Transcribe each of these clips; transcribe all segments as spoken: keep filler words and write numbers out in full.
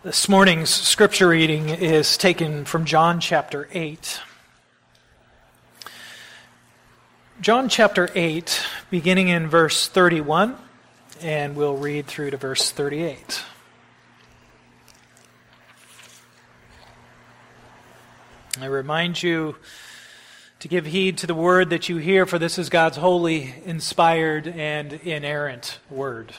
This morning's scripture reading is taken from John chapter eight. John chapter eight, beginning in verse thirty-one, and we'll read through to verse thirty-eight. I remind you to give heed to the word that you hear, for this is God's holy, inspired, and inerrant word.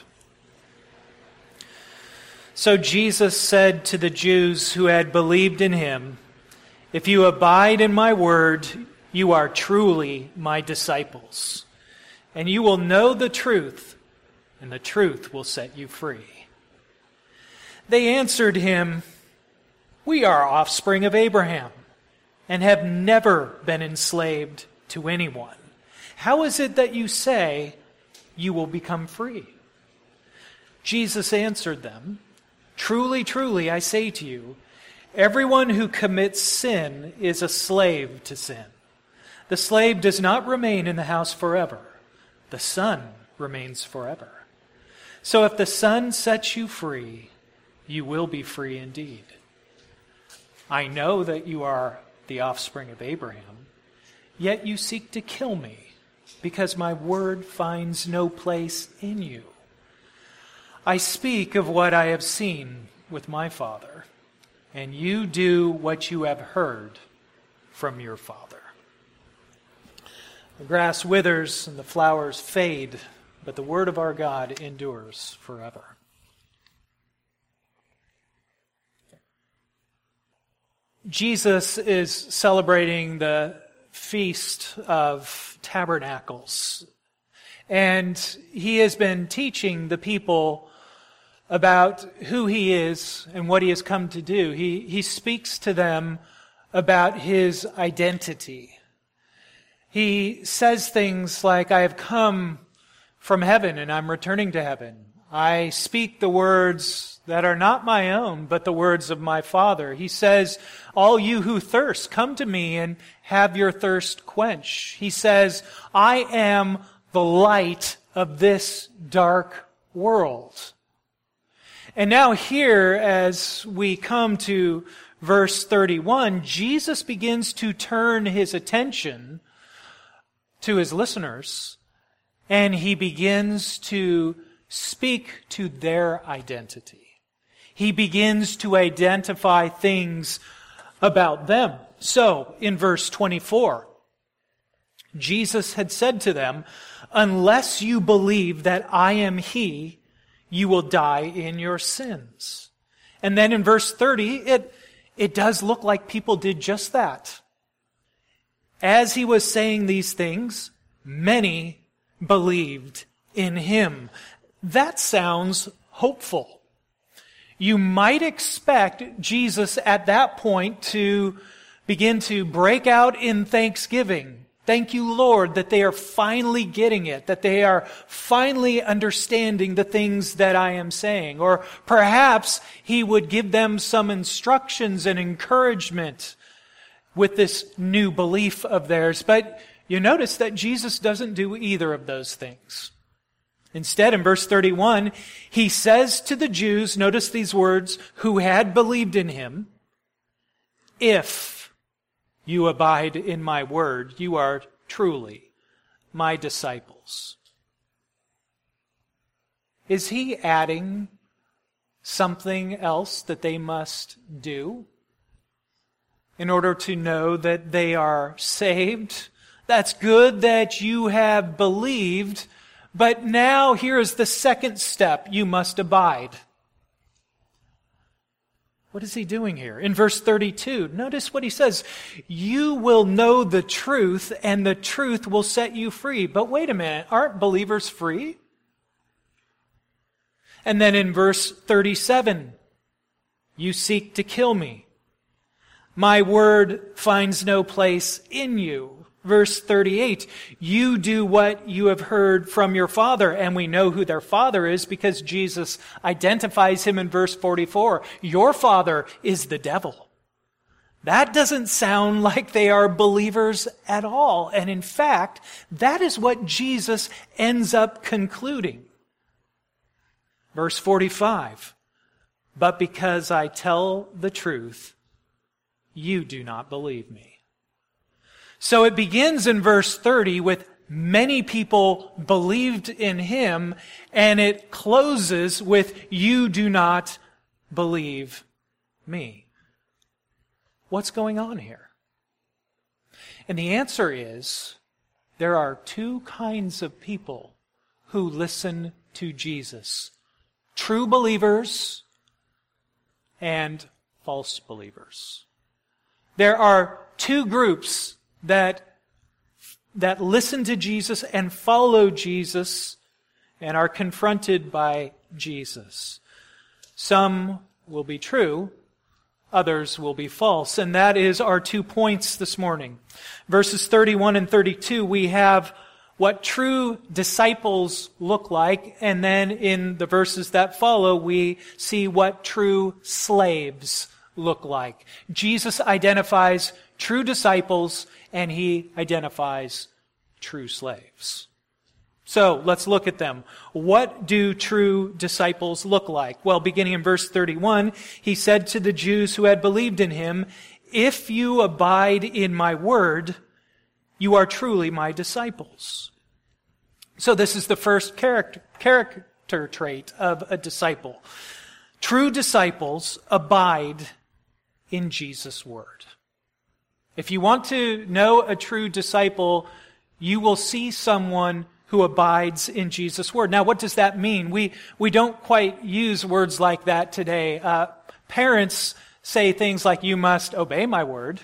So Jesus said to the Jews who had believed in him, "If you abide in my word, you are truly my disciples, and you will know the truth, and the truth will set you free." They answered him, "We are offspring of Abraham, and have never been enslaved to anyone. How is it that you say you will become free?" Jesus answered them, "Truly, truly, I say to you, everyone who commits sin is a slave to sin. The slave does not remain in the house forever. The Son remains forever. So if the Son sets you free, you will be free indeed. I know that you are the offspring of Abraham, yet you seek to kill me, because my word finds no place in you. I speak of what I have seen with my Father, and you do what you have heard from your father." The grass withers and the flowers fade, but the word of our God endures forever. Jesus is celebrating the Feast of Tabernacles, and he has been teaching the people about who he is and what he has come to do. He, he speaks to them about his identity. He says things like, "I have come from heaven and I'm returning to heaven. I speak the words that are not my own, but the words of my Father." He says, "All you who thirst, come to me and have your thirst quenched." He says, "I am the light of this dark world." And now here, as we come to verse thirty-one, Jesus begins to turn his attention to his listeners, and he begins to speak to their identity. He begins to identify things about them. So, in verse twenty-four, Jesus had said to them, "Unless you believe that I am he, you will die in your sins." And then in verse thirty, it, it does look like people did just that. As he was saying these things, many believed in him. That sounds hopeful. You might expect Jesus at that point to begin to break out in thanksgiving. Thank you, Lord, that they are finally getting it, that they are finally understanding the things that I am saying. Or perhaps he would give them some instructions and encouragement with this new belief of theirs. But you notice that Jesus doesn't do either of those things. Instead, in verse thirty-one, he says to the Jews, notice these words, who had believed in him, "If you abide in my word, you are truly my disciples." Is he adding something else that they must do in order to know that they are saved? That's good that you have believed, but now here is the second step. You must abide. What is he doing here? In verse thirty-two, notice what he says. "You will know the truth, and the truth will set you free." But wait a minute, aren't believers free? And then in verse thirty-seven, "You seek to kill me. My word finds no place in you." Verse thirty-eight, "You do what you have heard from your father." And we know who their father is because Jesus identifies him in verse forty-four. "Your father is the devil." That doesn't sound like they are believers at all. And in fact, that is what Jesus ends up concluding. Verse forty-five, but because I tell the truth, you do not believe me. So it begins in verse thirty with many people believed in him, and it closes with, you do not believe me. What's going on here? And the answer is, there are two kinds of people who listen to Jesus. True believers and false believers. There are two groups that that listen to Jesus and follow Jesus and are confronted by Jesus. Some will be true, others will be false. And that is our two points this morning. Verses thirty-one and thirty-two, we have what true disciples look like, and then in the verses that follow, we see what true slaves look like. Jesus identifies true disciples, and he identifies true slaves. So let's look at them. What do true disciples look like? Well, beginning in verse thirty-one, he said to the Jews who had believed in him, if you abide in my word, you are truly my disciples. So this is the first character, character trait of a disciple. True disciples abide in Jesus' word. If you want to know a true disciple, you will see someone who abides in Jesus' word. Now, what does that mean? We we don't quite use words like that today. Uh, parents say things like, you must obey my word.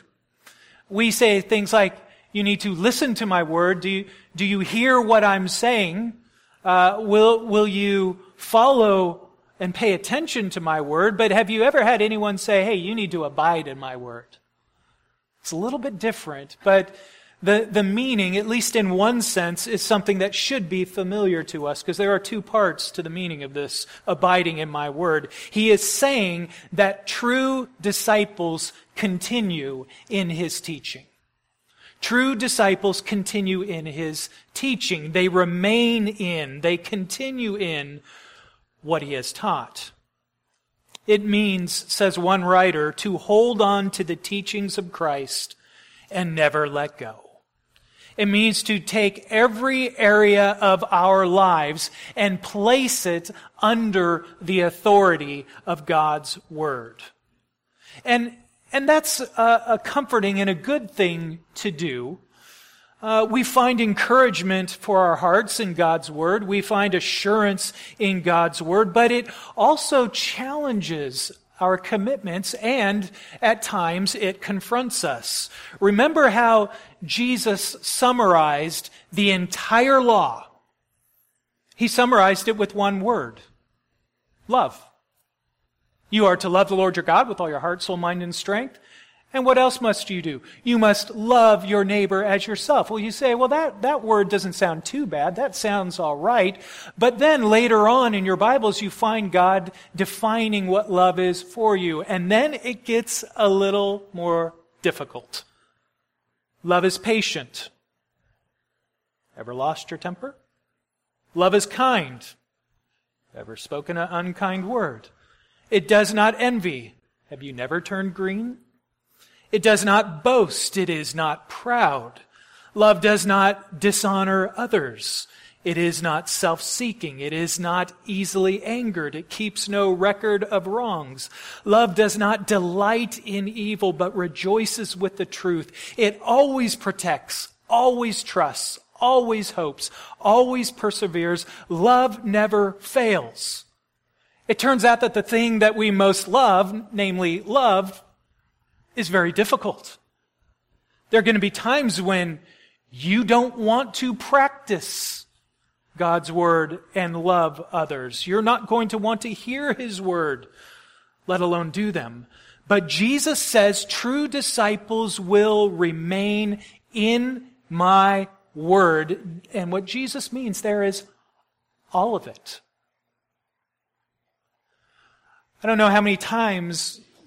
We say things like, you need to listen to my word. Do you, do you hear what I'm saying? Uh, will, will you follow and pay attention to my word? But have you ever had anyone say, hey, you need to abide in my word? It's a little bit different, but the, the meaning, at least in one sense, is something that should be familiar to us, because there are two parts to the meaning of this, abiding in my word. He is saying that true disciples continue in his teaching. True disciples continue in his teaching. They remain in, they continue in what he has taught. It means, says one writer, to hold on to the teachings of Christ and never let go. It means to take every area of our lives and place it under the authority of God's word. And, and that's a, a comforting and a good thing to do. Uh, we find encouragement for our hearts in God's word. We find assurance in God's word, but it also challenges our commitments, and at times it confronts us. Remember how Jesus summarized the entire law. He summarized it with one word: love. You are to love the Lord your God with all your heart, soul, mind, and strength. And what else must you do? You must love your neighbor as yourself. Well, you say, well, that, that word doesn't sound too bad. That sounds all right. But then later on in your Bibles, you find God defining what love is for you. And then it gets a little more difficult. Love is patient. Ever lost your temper? Love is kind. Ever spoken an unkind word? It does not envy. Have you never turned green? It does not boast. It is not proud. Love does not dishonor others. It is not self-seeking. It is not easily angered. It keeps no record of wrongs. Love does not delight in evil, but rejoices with the truth. It always protects, always trusts, always hopes, always perseveres. Love never fails. It turns out that the thing that we most love, namely love, is very difficult. There are going to be times when you don't want to practice God's word and love others. You're not going to want to hear his word, let alone do them. But Jesus says true disciples will remain in my word. And what Jesus means there is all of it. I don't know how many times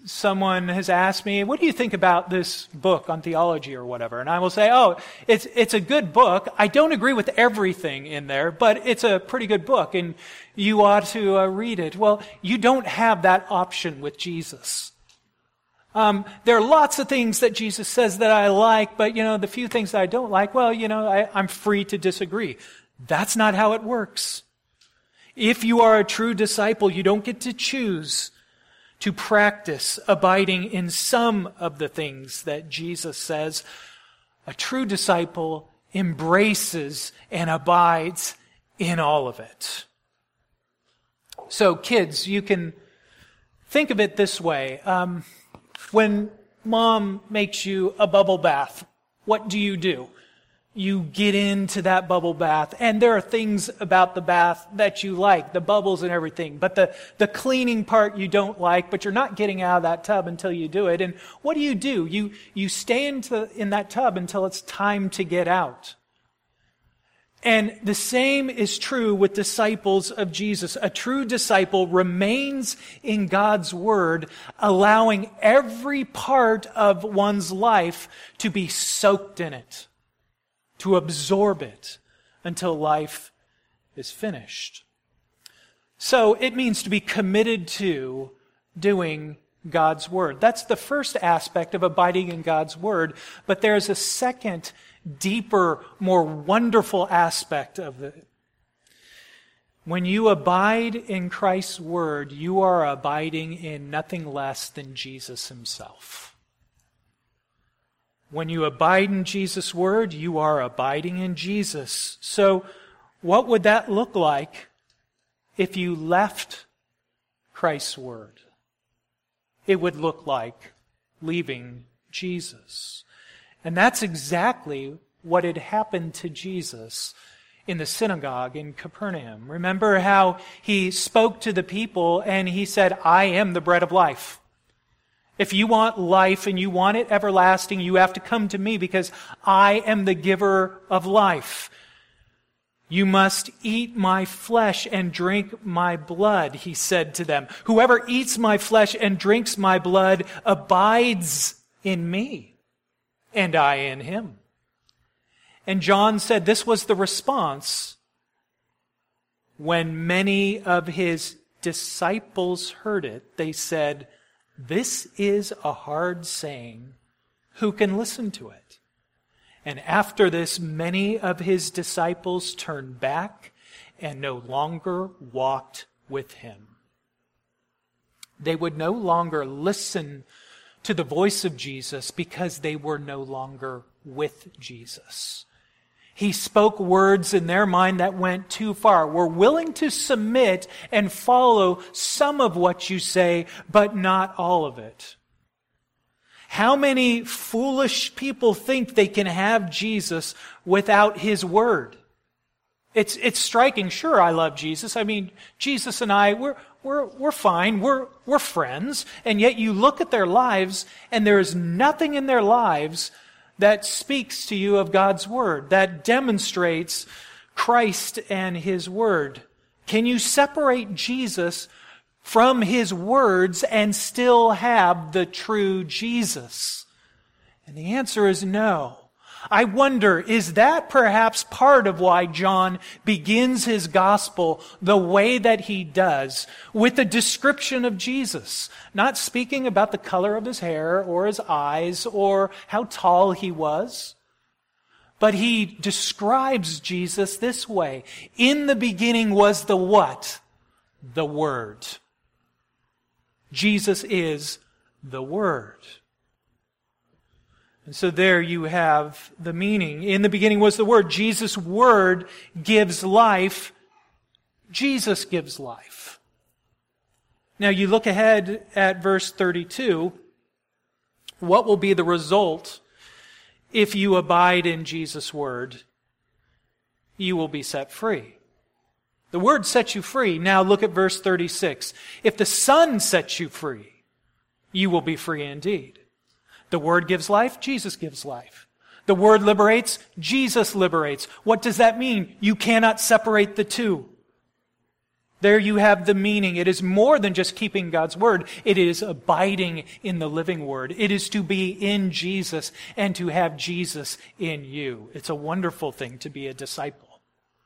someone has asked me, what do you think about this book on theology or whatever? And I will say, oh, it's it's a good book. I don't agree with everything in there, but it's a pretty good book, and you ought to uh, read it. Well, you don't have that option with Jesus. Um, there are lots of things that Jesus says that I like, but, you know, the few things that I don't like, well, you know, I, I'm free to disagree. That's not how it works. If you are a true disciple, you don't get to choose to practice abiding in some of the things that Jesus says. A true disciple embraces and abides in all of it. So kids, you can think of it this way. Um, when mom makes you a bubble bath, what do you do? You get into that bubble bath, and there are things about the bath that you like, the bubbles and everything, but the, the cleaning part you don't like, but you're not getting out of that tub until you do it. And what do you do? You, you stay into, in that tub until it's time to get out. And the same is true with disciples of Jesus. A true disciple remains in God's Word, allowing every part of one's life to be soaked in it, to absorb it until life is finished. So it means to be committed to doing God's Word. That's the first aspect of abiding in God's Word, but there's a second, deeper, more wonderful aspect of it. When you abide in Christ's Word, you are abiding in nothing less than Jesus Himself. When you abide in Jesus' Word, you are abiding in Jesus. So, what would that look like if you left Christ's Word? It would look like leaving Jesus. And that's exactly what had happened to Jesus in the synagogue in Capernaum. Remember how He spoke to the people and He said, I am the bread of life. If you want life and you want it everlasting, you have to come to me because I am the giver of life. You must eat my flesh and drink my blood, He said to them. Whoever eats my flesh and drinks my blood abides in me, and I in him. And John said this was the response when many of his disciples heard it. They said, this is a hard saying. Who can listen to it? And after this, many of his disciples turned back and no longer walked with him. They would no longer listen to the voice of Jesus because they were no longer with Jesus. He spoke words in their mind that went too far. We're willing to submit and follow some of what you say, but not all of it. How many foolish people think they can have Jesus without His Word? It's it's striking. Sure, I love Jesus. I mean, Jesus and I, we're we're we're fine. We're we're friends. And yet you look at their lives, and there is nothing in their lives that speaks to you of God's Word, that demonstrates Christ and His Word. Can you separate Jesus from His words and still have the true Jesus? And the answer is no. I wonder, is that perhaps part of why John begins his gospel the way that he does, with a description of Jesus, not speaking about the color of his hair or his eyes or how tall he was, but he describes Jesus this way. In the beginning was the what? The Word. Jesus is the Word. And so there you have the meaning. In the beginning was the Word. Jesus' Word gives life. Jesus gives life. Now you look ahead at verse thirty-two. What will be the result if you abide in Jesus' Word? You will be set free. The Word sets you free. Now look at verse thirty-six. If the Son sets you free, you will be free indeed. The Word gives life, Jesus gives life. The Word liberates, Jesus liberates. What does that mean? You cannot separate the two. There you have the meaning. It is more than just keeping God's word. It is abiding in the living word. It is to be in Jesus and to have Jesus in you. It's a wonderful thing to be a disciple.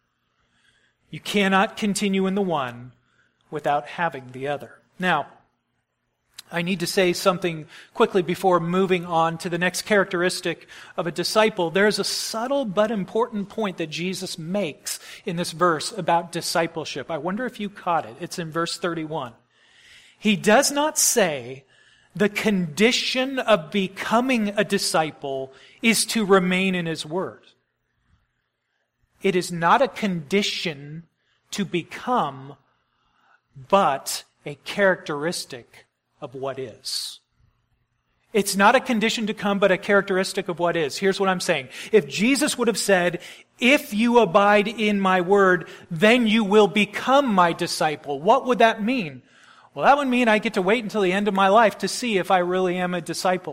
You cannot continue in the one without having the other. Now, I need to say something quickly before moving on to the next characteristic of a disciple. There's a subtle but important point that Jesus makes in this verse about discipleship. I wonder if you caught it. It's in verse thirty-one. He does not say the condition of becoming a disciple is to remain in his word. It is not a condition to become, but a characteristic of what is. It's not a condition to come, but a characteristic of what is. Here's what I'm saying. If Jesus would have said, if you abide in my word, then you will become my disciple, what would that mean? Well, that would mean I get to wait until the end of my life to see if I really am a disciple.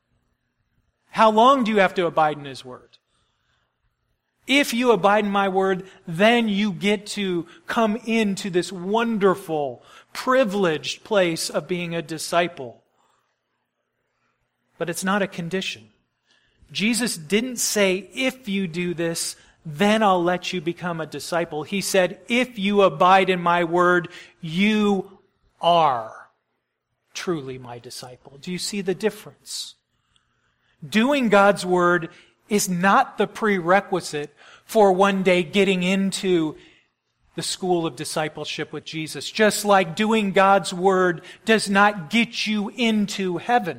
How long do you have to abide in his word? If you abide in my word, then you get to come into this wonderful, privileged place of being a disciple. But it's not a condition. Jesus didn't say, if you do this, then I'll let you become a disciple. He said, if you abide in my word, you are truly my disciple. Do you see the difference? Doing God's word is not the prerequisite for one day getting into the school of discipleship with Jesus. Just like doing God's word does not get you into heaven.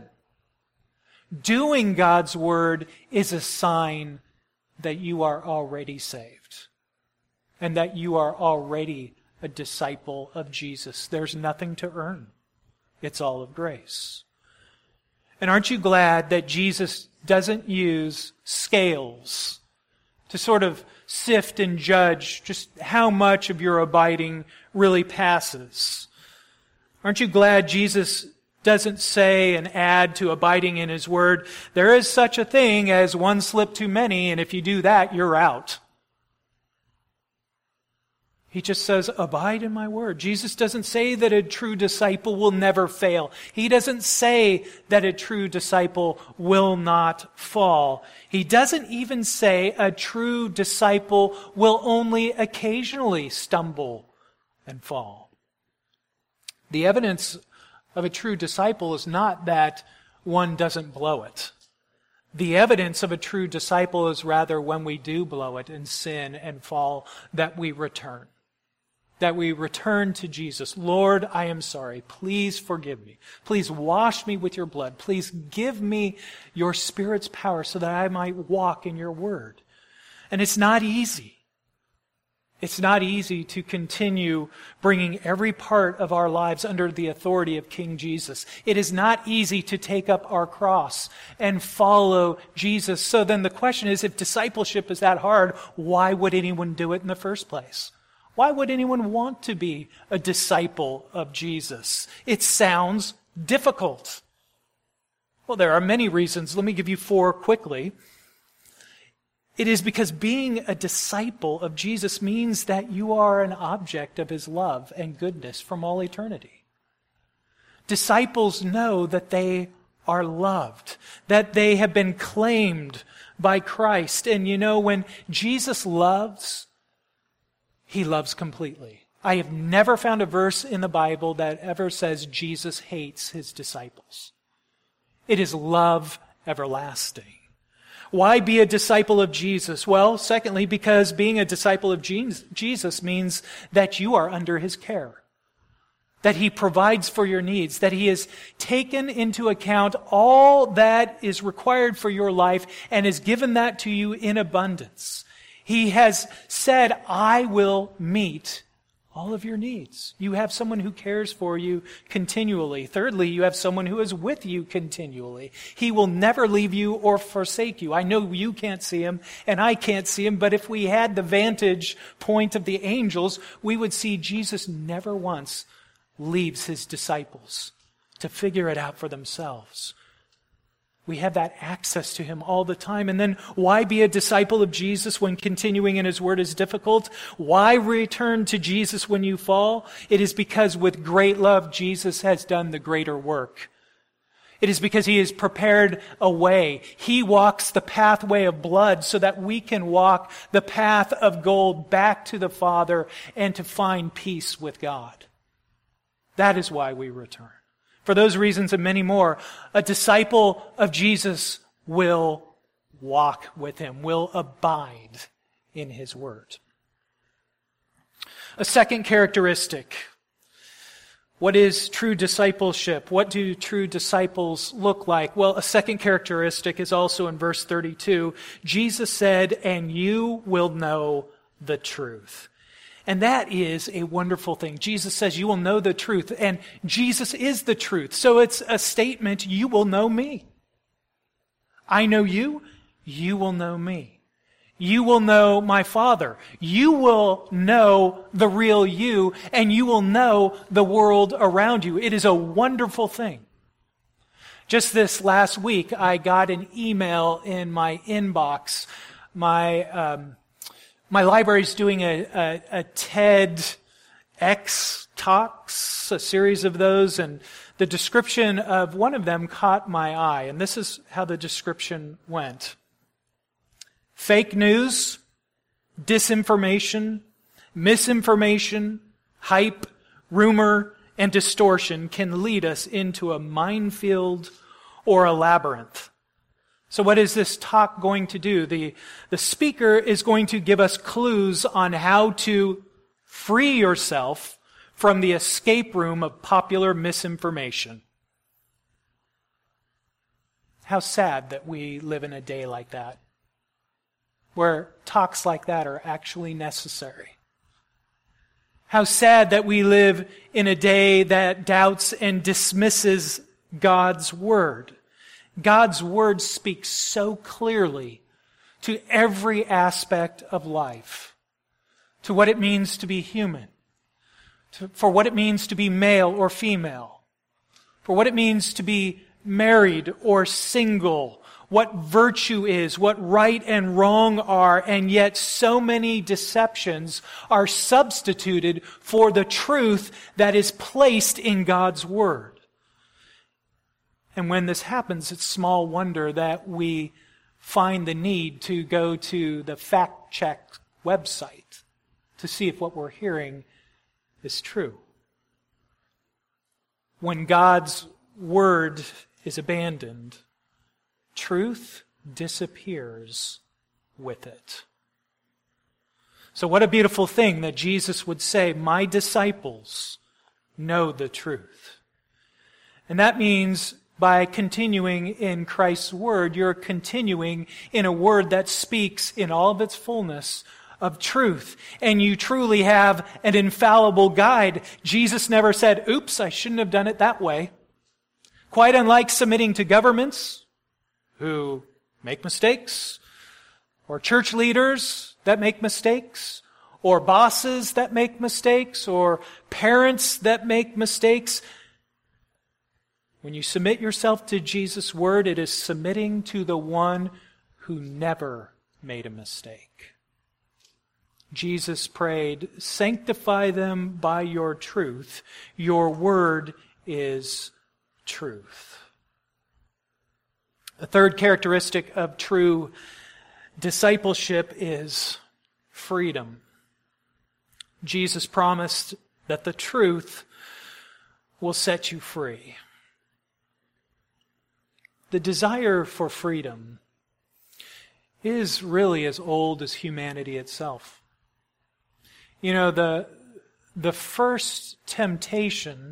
Doing God's word is a sign that you are already saved and that you are already a disciple of Jesus. There's nothing to earn. It's all of grace. And aren't you glad that Jesus doesn't use scales to sort of sift and judge just how much of your abiding really passes? Aren't you glad Jesus doesn't say and add to abiding in his word, there is such a thing as one slip too many, and if you do that, you're out. He just says, abide in my word. Jesus doesn't say that a true disciple will never fail. He doesn't say that a true disciple will not fall. He doesn't even say a true disciple will only occasionally stumble and fall. The evidence of a true disciple is not that one doesn't blow it. The evidence of a true disciple is rather when we do blow it and sin and fall, that we return. That we return to Jesus. Lord, I am sorry. Please forgive me. Please wash me with your blood. Please give me your Spirit's power so that I might walk in your word. And it's not easy. It's not easy to continue bringing every part of our lives under the authority of King Jesus. It is not easy to take up our cross and follow Jesus. So then the question is, if discipleship is that hard, why would anyone do it in the first place? Why would anyone want to be a disciple of Jesus? It sounds difficult. Well, there are many reasons. Let me give you four quickly. It is because being a disciple of Jesus means that you are an object of his love and goodness from all eternity. Disciples know that they are loved, that they have been claimed by Christ. And you know, when Jesus loves, he loves completely. I have never found a verse in the Bible that ever says Jesus hates his disciples. It is love everlasting. Why be a disciple of Jesus? Well, secondly, because being a disciple of Jesus means that you are under his care, that he provides for your needs, that he has taken into account all that is required for your life and has given that to you in abundance. He has said, I will meet all of your needs. You have someone who cares for you continually. Thirdly, you have someone who is with you continually. He will never leave you or forsake you. I know you can't see him and I can't see him, but if we had the vantage point of the angels, we would see Jesus never once leaves his disciples to figure it out for themselves. We have that access to him all the time. And then why be a disciple of Jesus when continuing in his word is difficult? Why return to Jesus when you fall? It is because with great love, Jesus has done the greater work. It is because he has prepared a way. He walks the pathway of blood so that we can walk the path of gold back to the Father and to find peace with God. That is why we return. For those reasons and many more, a disciple of Jesus will walk with him, will abide in his word. A second characteristic. What is true discipleship? What do true disciples look like? Well, a second characteristic is also in verse thirty-two. Jesus said, "And you will know the truth." And that is a wonderful thing. Jesus says, you will know the truth. And Jesus is the truth. So it's a statement, you will know me. I know you, you will know me. You will know my Father. You will know the real you, and you will know the world around you. It is a wonderful thing. Just this last week, I got an email in my inbox. My um, my library's doing a, a, a TEDx talks, a series of those, and the description of one of them caught my eye, and this is how the description went. Fake news, disinformation, misinformation, hype, rumor, and distortion can lead us into a minefield or a labyrinth. So what is this talk going to do? The, the speaker is going to give us clues on how to free yourself from the escape room of popular misinformation. How sad that we live in a day like that, where talks like that are actually necessary. How sad that we live in a day that doubts and dismisses God's word. God's word speaks so clearly to every aspect of life, to what it means to be human, to, for what it means to be male or female, for what it means to be married or single, what virtue is, what right and wrong are, and yet so many deceptions are substituted for the truth that is placed in God's word. And when this happens, it's small wonder that we find the need to go to the fact-check website to see if what we're hearing is true. When God's word is abandoned, truth disappears with it. So what a beautiful thing that Jesus would say, "My disciples know the truth." And that means by continuing in Christ's word, you're continuing in a word that speaks in all of its fullness of truth. And you truly have an infallible guide. Jesus never said, "Oops, I shouldn't have done it that way." Quite unlike submitting to governments who make mistakes, or church leaders that make mistakes, or bosses that make mistakes, or parents that make mistakes. When you submit yourself to Jesus' word, it is submitting to the one who never made a mistake. Jesus prayed, "Sanctify them by your truth. Your word is truth." A third characteristic of true discipleship is freedom. Jesus promised that the truth will set you free. The desire for freedom is really as old as humanity itself. You know, the, the first temptation,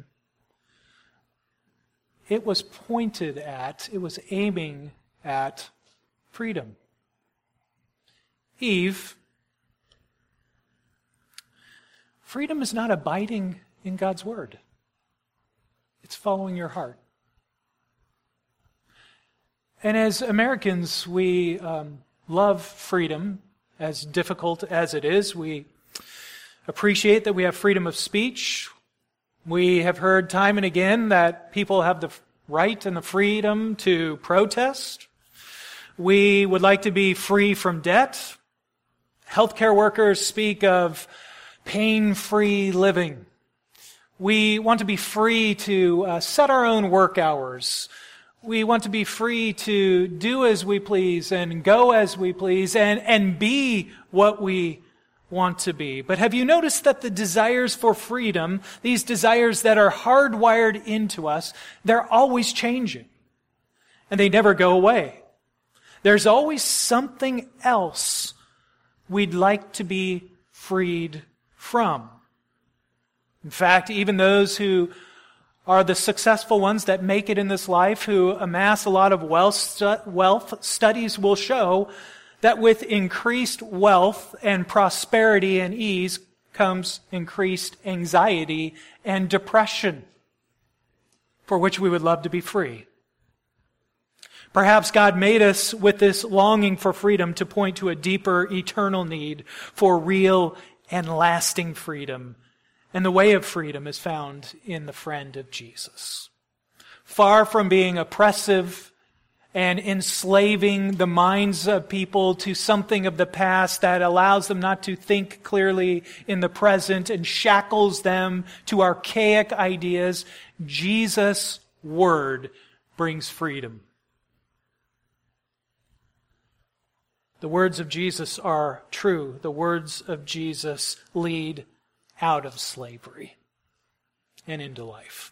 it was pointed at, it was aiming at freedom. Eve, freedom is not abiding in God's word. It's following your heart. And as Americans, we um, love freedom, as difficult as it is. We appreciate that we have freedom of speech. We have heard time and again that people have the right and the freedom to protest. We would like to be free from debt. Healthcare workers speak of pain-free living. We want to be free to uh, set our own work hours. We want to be free to do as we please and go as we please and, and be what we want to be. But have you noticed that the desires for freedom, these desires that are hardwired into us, they're always changing and they never go away. There's always something else we'd like to be freed from. In fact, even those who are the successful ones that make it in this life, who amass a lot of wealth, stu- wealth, studies will show that with increased wealth and prosperity and ease comes increased anxiety and depression, for which we would love to be free. Perhaps God made us with this longing for freedom to point to a deeper eternal need for real and lasting freedom. And the way of freedom is found in the friend of Jesus. Far from being oppressive and enslaving the minds of people to something of the past that allows them not to think clearly in the present and shackles them to archaic ideas, Jesus' word brings freedom. The words of Jesus are true. The words of Jesus lead out of slavery and into life.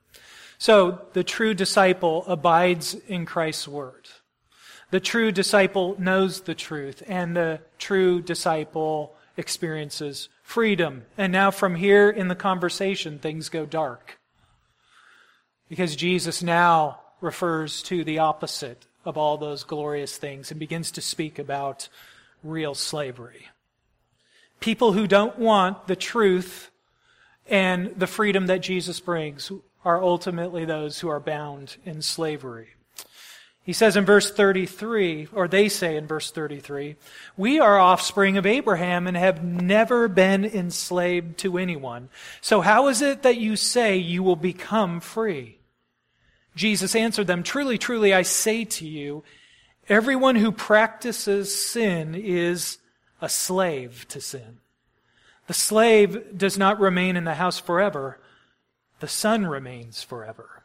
So the true disciple abides in Christ's word. The true disciple knows the truth, and the true disciple experiences freedom. And now from here in the conversation, things go dark. Because Jesus now refers to the opposite of all those glorious things and begins to speak about real slavery. People who don't want the truth and the freedom that Jesus brings are ultimately those who are bound in slavery. He says in verse thirty-three, or they say in verse thirty-three, "We are offspring of Abraham and have never been enslaved to anyone. So how is it that you say you will become free?" Jesus answered them, "Truly, truly, I say to you, everyone who practices sin is a slave to sin. The slave does not remain in the house forever. The son remains forever."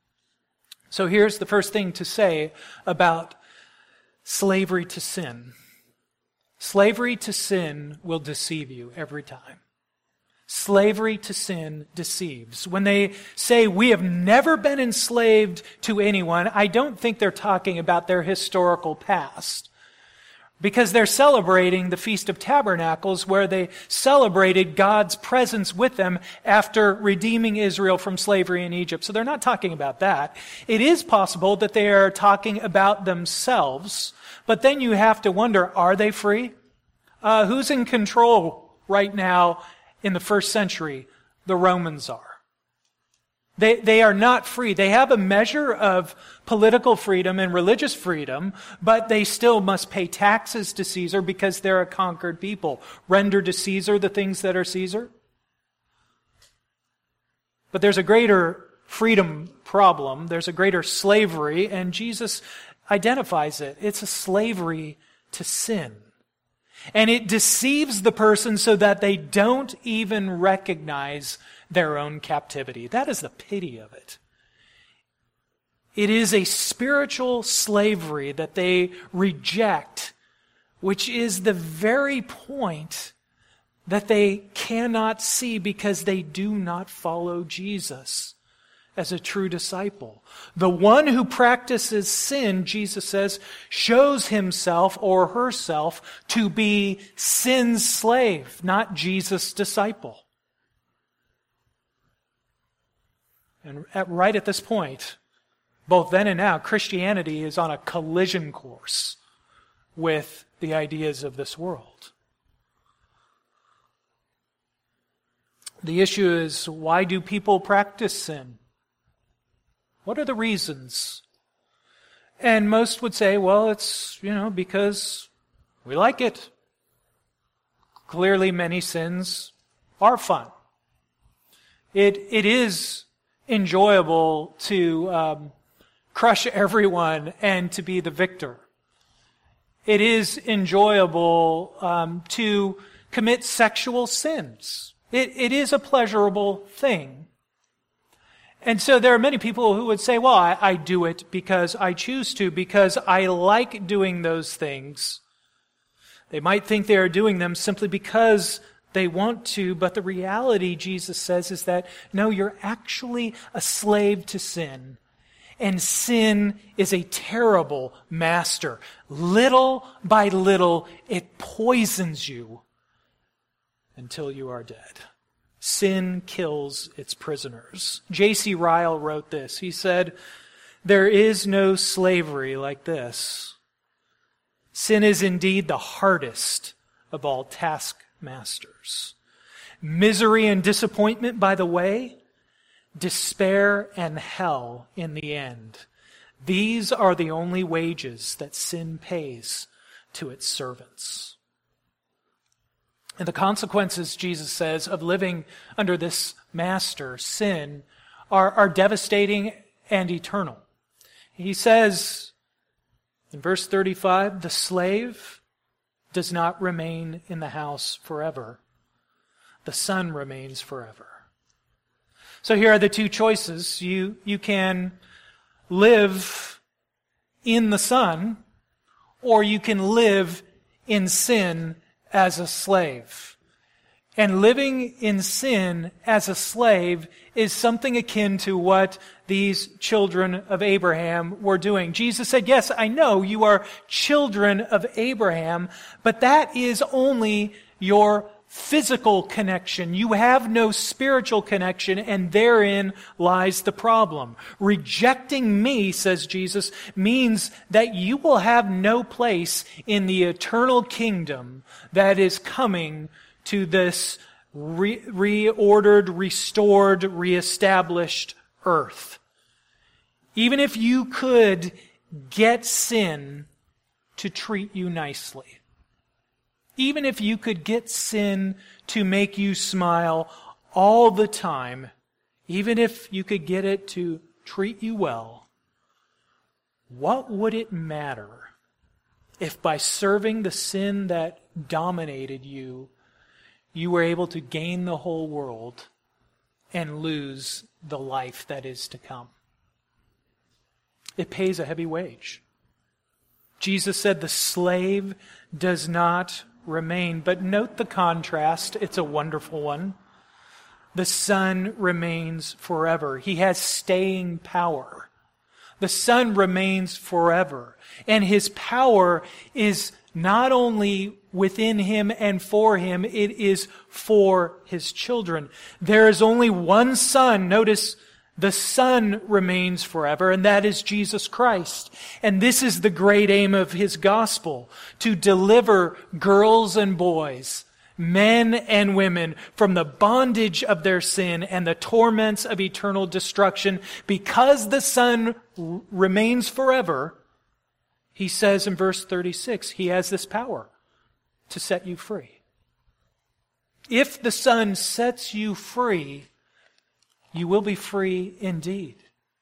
So here's the first thing to say about slavery to sin. Slavery to sin will deceive you every time. Slavery to sin deceives. When they say we have never been enslaved to anyone, I don't think they're talking about their historical past. Because they're celebrating the Feast of Tabernacles, where they celebrated God's presence with them after redeeming Israel from slavery in Egypt. So they're not talking about that. It is possible that they are talking about themselves, but then you have to wonder, are they free? Uh, who's in control right now in the first century? The Romans are. They, they are not free. They have a measure of political freedom and religious freedom, but they still must pay taxes to Caesar because they're a conquered people. Render to Caesar the things that are Caesar. But there's a greater freedom problem. There's a greater slavery, and Jesus identifies it. It's a slavery to sin. And it deceives the person so that they don't even recognize their own captivity. That is the pity of it. It is a spiritual slavery that they reject, which is the very point that they cannot see because they do not follow Jesus as a true disciple. The one who practices sin, Jesus says, shows himself or herself to be sin's slave, not Jesus' disciple. And at, right at this point, both then and now, Christianity is on a collision course with the ideas of this world. The issue is, why do people practice sin? What are the reasons? And most would say, well, it's, you know, because we like it. Clearly, many sins are fun. It, it is enjoyable to um, crush everyone and to be the victor. It is enjoyable um, to commit sexual sins. It, it is a pleasurable thing. And so there are many people who would say, well, I, I do it because I choose to, because I like doing those things. They might think they are doing them simply because they want to, but the reality, Jesus says, is that, no, you're actually a slave to sin. And sin is a terrible master. Little by little, it poisons you until you are dead. Sin kills its prisoners. J C Ryle wrote this. He said, there is no slavery like this. Sin is indeed the hardest of all taskmasters. Misery and disappointment by the way, despair and hell in the end. These are the only wages that sin pays to its servants. And the consequences, Jesus says, of living under this master, sin, are, are devastating and eternal. He says in verse thirty-five, the slave does not remain in the house forever. The son remains forever. So here are the two choices. You, you can live in the Son, or you can live in sin as a slave. And living in sin as a slave is something akin to what these children of Abraham were doing. Jesus said, yes, I know you are children of Abraham, but that is only your physical connection. You have no spiritual connection, and therein lies the problem. Rejecting me, says Jesus, means that you will have no place in the eternal kingdom that is coming to this re- reordered, restored, reestablished earth. Even if you could get sin to treat you nicely, even if you could get sin to make you smile all the time, even if you could get it to treat you well, what would it matter if by serving the sin that dominated you, you were able to gain the whole world and lose the life that is to come? It pays a heavy wage. Jesus said the slave does not remain. But note the contrast. It's a wonderful one. The Son remains forever. He has staying power. The Son remains forever. And His power is not only within Him and for Him, it is for His children. There is only one Son. Notice, the Son remains forever, and that is Jesus Christ. And this is the great aim of His gospel, to deliver girls and boys, men and women, from the bondage of their sin and the torments of eternal destruction. Because the Son r- remains forever, He says in verse thirty-six, He has this power to set you free. If the Son sets you free, you will be free indeed.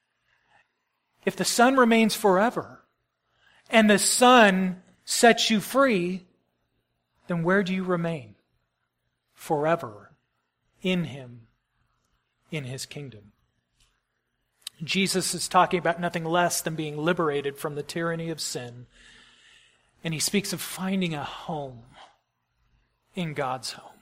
If the Son remains forever, and the Son sets you free, then where do you remain? Forever in Him, in His kingdom. Jesus is talking about nothing less than being liberated from the tyranny of sin. And He speaks of finding a home in God's home.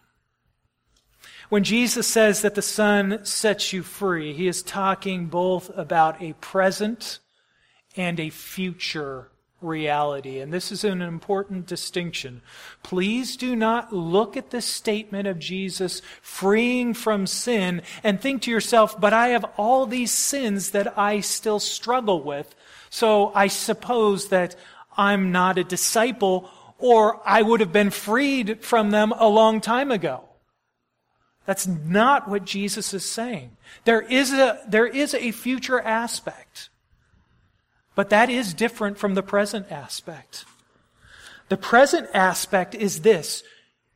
When Jesus says that the Son sets you free, He is talking both about a present and a future reality. And this is an important distinction. Please do not look at this statement of Jesus freeing from sin and think to yourself, but I have all these sins that I still struggle with, so I suppose that I'm not a disciple, or I would have been freed from them a long time ago. That's not what Jesus is saying. There is a, there is a future aspect, but that is different from the present aspect. The present aspect is this: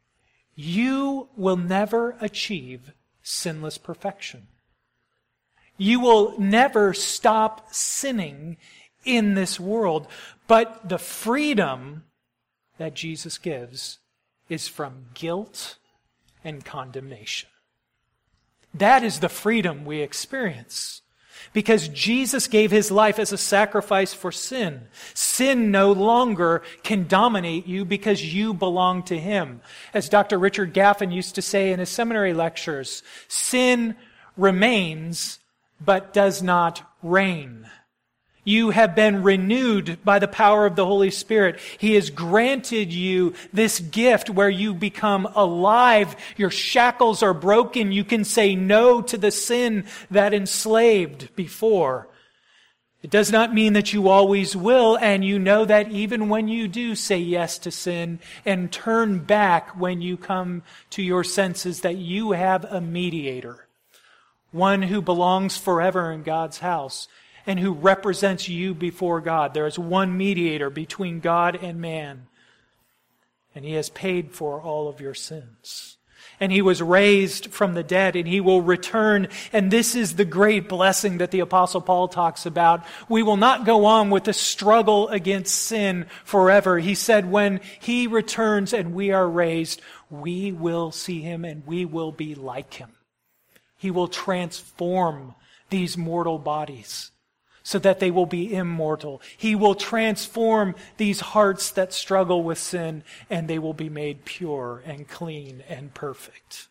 you will never achieve sinless perfection. You will never stop sinning in this world. But the freedom that Jesus gives is from guilt and condemnation. That is the freedom we experience. Because Jesus gave his life as a sacrifice for sin. Sin no longer can dominate you because you belong to him. As Doctor Richard Gaffin used to say in his seminary lectures, sin remains but does not reign. You have been renewed by the power of the Holy Spirit. He has granted you this gift where you become alive. Your shackles are broken. You can say no to the sin that enslaved before. It does not mean that you always will, and you know that even when you do say yes to sin and turn back when you come to your senses, that you have a mediator, one who belongs forever in God's house, and who represents you before God. There is one mediator between God and man, and he has paid for all of your sins. And he was raised from the dead, and he will return. And this is the great blessing that the Apostle Paul talks about. We will not go on with the struggle against sin forever. He said when he returns and we are raised, we will see him and we will be like him. He will transform these mortal bodies so that they will be immortal. He will transform these hearts that struggle with sin, and they will be made pure and clean and perfect.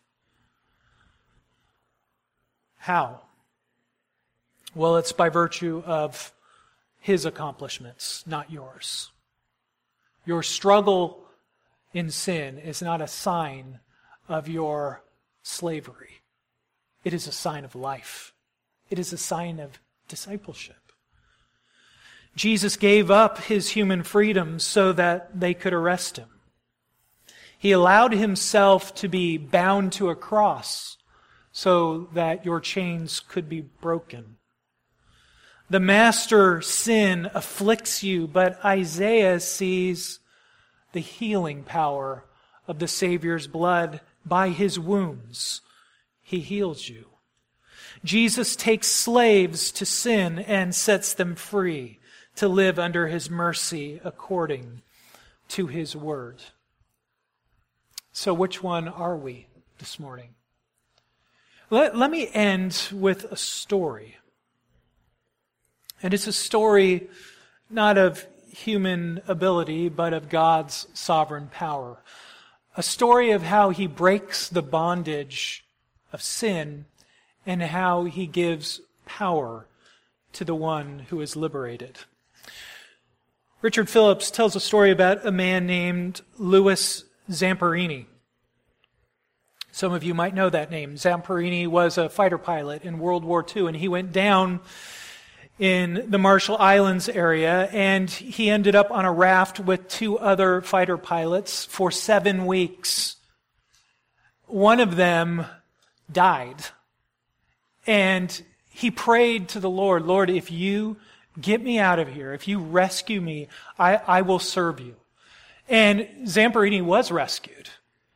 How? Well, it's by virtue of his accomplishments, not yours. Your struggle in sin is not a sign of your slavery. It is a sign of life. It is a sign of discipleship. Jesus gave up his human freedom so that they could arrest him. He allowed himself to be bound to a cross so that your chains could be broken. The master sin afflicts you, but Isaiah sees the healing power of the Savior's blood. By his wounds, he heals you. Jesus takes slaves to sin and sets them free to live under his mercy according to his word. So which one are we this morning? Let, let me end with a story. And it's a story not of human ability, but of God's sovereign power. A story of how he breaks the bondage of sin and how he gives power to the one who is liberated. Richard Phillips tells a story about a man named Louis Zamperini. Some of you might know that name. Zamperini was a fighter pilot in World War Two, and he went down in the Marshall Islands area, and he ended up on a raft with two other fighter pilots for seven weeks. One of them died, and he prayed to the Lord, Lord, if you get me out of here, if you rescue me, I, I will serve you. And Zamperini was rescued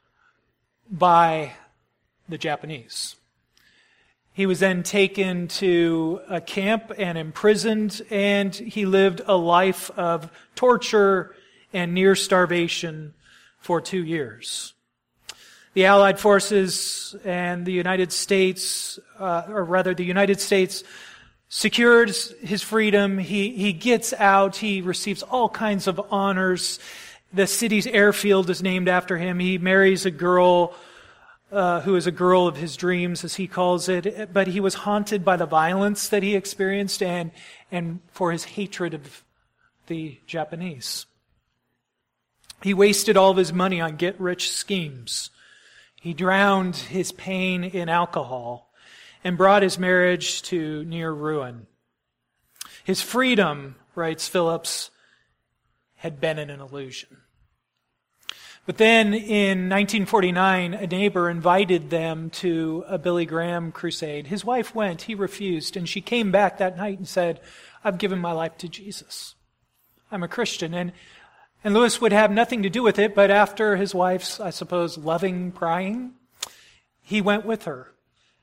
by the Japanese. He was then taken to a camp and imprisoned, and he lived a life of torture and near starvation for two years. The Allied forces and the United States, uh, or rather the United States, secures his freedom. He, he gets out. He receives all kinds of honors. The city's airfield is named after him. He marries a girl uh, who is a girl of his dreams, as he calls it. But he was haunted by the violence that he experienced and, and for his hatred of the Japanese. He wasted all of his money on get-rich schemes. He drowned his pain in alcohol and brought his marriage to near ruin. His freedom, writes Phillips, had been an illusion. But then in nineteen forty-nine, a neighbor invited them to a Billy Graham crusade. His wife went, he refused, and she came back that night and said, I've given my life to Jesus. I'm a Christian. And And Louis would have nothing to do with it, but after his wife's, I suppose, loving prying, he went with her.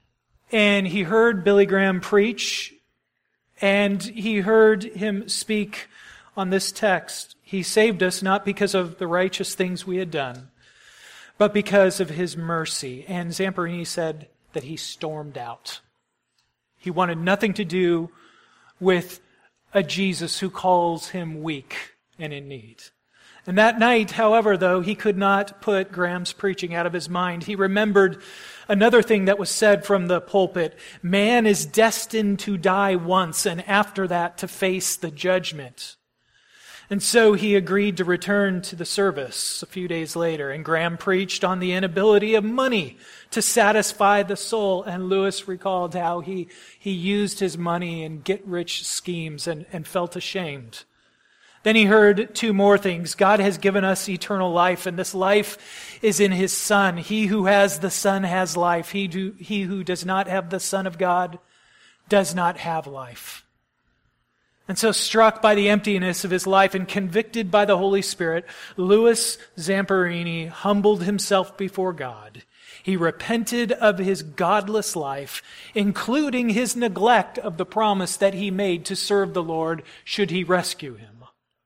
and he heard Billy Graham preach, and he heard him speak on this text. He saved us not because of the righteous things we had done, but because of his mercy. And Zamperini said that he stormed out. He wanted nothing to do with a Jesus who calls him weak and in need. And that night, however, though, he could not put Graham's preaching out of his mind. He remembered another thing that was said from the pulpit. Man is destined to die once, and after that to face the judgment. And so he agreed to return to the service a few days later, and Graham preached on the inability of money to satisfy the soul. And Lewis recalled how he, he used his money in get-rich schemes and, and felt ashamed. Then he heard two more things. God has given us eternal life, and this life is in his Son. He who has the Son has life. He, do, he who does not have the Son of God does not have life. And so, struck by the emptiness of his life and convicted by the Holy Spirit, Louis Zamperini humbled himself before God. He repented of his godless life, including his neglect of the promise that he made to serve the Lord should he rescue him.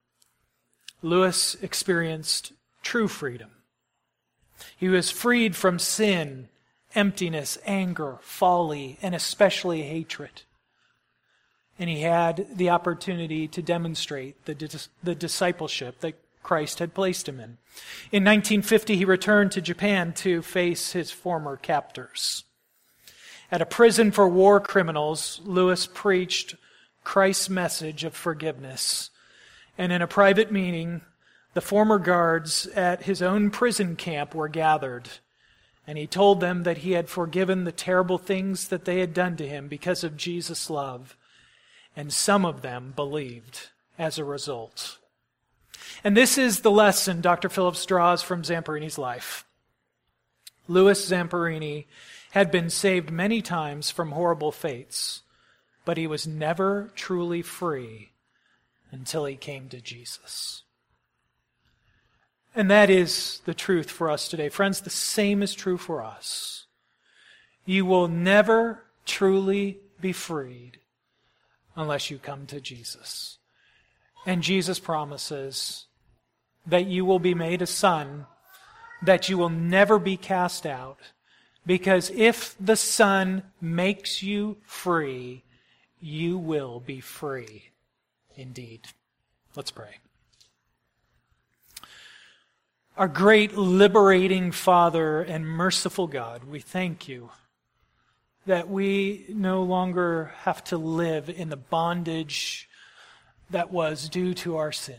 Louis experienced true freedom. He was freed from sin, emptiness, anger, folly, and especially hatred. And he had the opportunity to demonstrate the, dis- the discipleship that Christ had placed him in. In nineteen fifty, he returned to Japan to face his former captors. At a prison for war criminals, Louis preached Christ's message of forgiveness. And in a private meeting, the former guards at his own prison camp were gathered. And he told them that he had forgiven the terrible things that they had done to him because of Jesus' love. And some of them believed as a result. And this is the lesson Doctor Phillips draws from Zamperini's life. Louis Zamperini had been saved many times from horrible fates, but he was never truly free until he came to Jesus. And that is the truth for us today. Friends, the same is true for us. You will never truly be freed unless you come to Jesus. And Jesus promises that you will be made a son, that you will never be cast out, because if the Son makes you free, you will be free indeed. Let's pray. Our great liberating Father and merciful God, we thank you that we no longer have to live in the bondage that was due to our sin.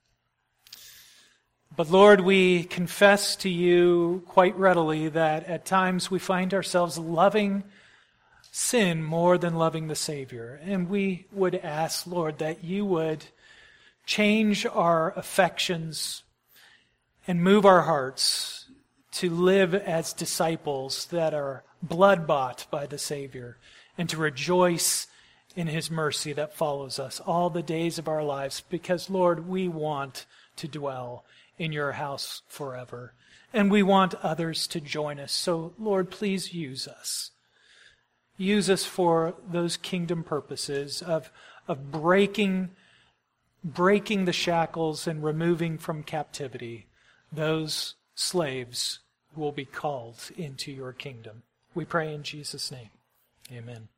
But Lord, we confess to you quite readily that at times we find ourselves loving sin more than loving the Savior. And we would ask, Lord, that you would change our affections and move our hearts to live as disciples that are blood-bought by the Savior, and to rejoice in his mercy that follows us all the days of our lives, because, Lord, we want to dwell in your house forever, and we want others to join us. So, Lord, please use us. Use us for those kingdom purposes of, of breaking, breaking the shackles and removing from captivity those slaves who will be called into your kingdom. We pray in Jesus' name. Amen.